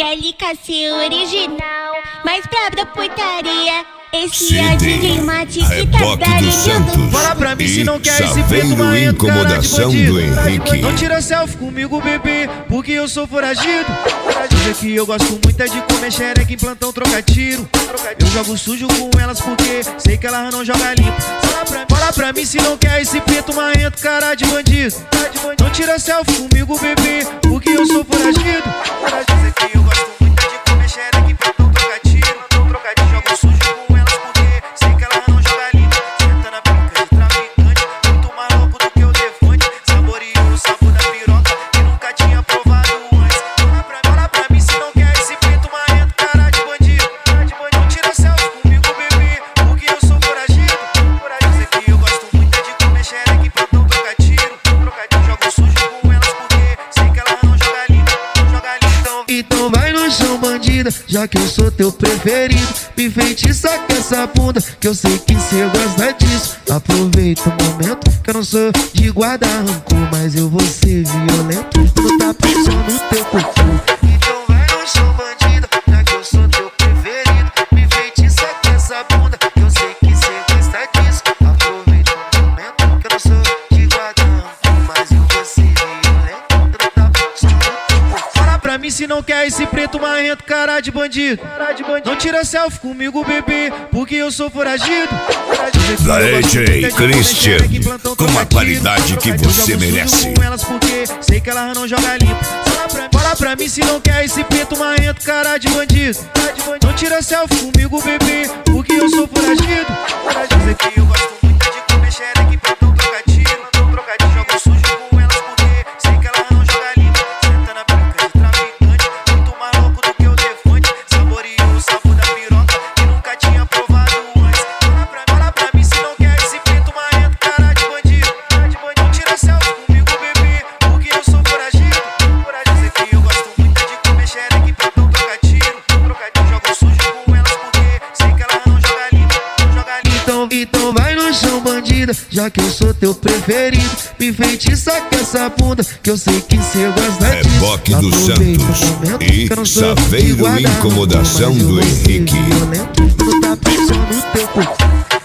delicacia original, mais brabo da putaria. Esse é o DJ Mate que tá valendo. Fala pra mim se não quer esse preto marrento, cara de bandido. Não tira selfie comigo, bebê, porque eu sou foragido. Dizer que eu gosto muito é de comer xereca em plantão, trocar tiro. Eu jogo sujo com elas porque sei que elas não jogam limpo. Fala pra mim se não quer esse preto marrento, cara de bandido. Não tira selfie comigo, bebê, porque eu sou foragido. Dizer que eu gosto muito é de comer xereca em plantão, trocar tiro. Jogo sujo com elas porque sei que elas não jogam limpo. Senta na pica de traficante, muito mais louco do que o Defante. Saboreou o sabor da piroca que nunca tinha provado antes. Fala pra mim se não quer esse preto marrento, cara de bandido. Não tira selfie comigo, bebê, porque eu sou foragido. Dizer que eu gosto muito é de comer xereca em plantão, trocar tiro. Jogo sujo com elas porque sei que elas não jogam limpo. Então vai no chão, bandida, já que eu sou teu preferido. Me feitiça com essa bunda, que eu sei que cê gosta disso. Aproveita o momento, que eu não sou de guardar rancor, mas eu vou ser violento. Tu tá pensando no teu corpo. Então vai no chão, bandida, já que eu sou teu preferido. Me feitiça com essa bunda, que eu sei que cê gosta disso. Aproveita o momento, que eu não sou de guardar rancor, mas eu vou ser violento. Tu tá pensando no teu corpo. Fala pra mim se não quer esse preto marrento, cara de bandido. Não tira selfie comigo, bebê, porque eu sou foragido. Da DJ Christian, com a qualidade que você merece. Com elas porque sei que elas não jogam limpo. Fala pra mim se não quer esse preto marrento, cara de bandido. Não tira selfie comigo, bebê, porque eu sou foragido. Dizer que eu gosto muito de comer xereca em plantão, trocar tiro. Jogo sujo com elas porque sei que elas não jogam limpo. Senta na pica de traficante, muito mais louco do que o Defante. Saboreou o sabor da piroca que nunca tinha provado antes. Fala pra mim se não quer esse preto marrento, cara de bandido. Não tira selfie comigo, bebê, porque eu sou foragido. Dizer que eu gosto muito é de comer xereca em plantão, trocar tiro. Jogo sujo com elas porque sei que elas não jogam limpo. Então vai no chão, bandida, já que eu sou teu preferido. Me feitiça com essa bunda, que eu sei que cê gosta disso. Reboque do Santos e Saveiro Incomodação do Henrique. Tu tá pensando no teu corpo.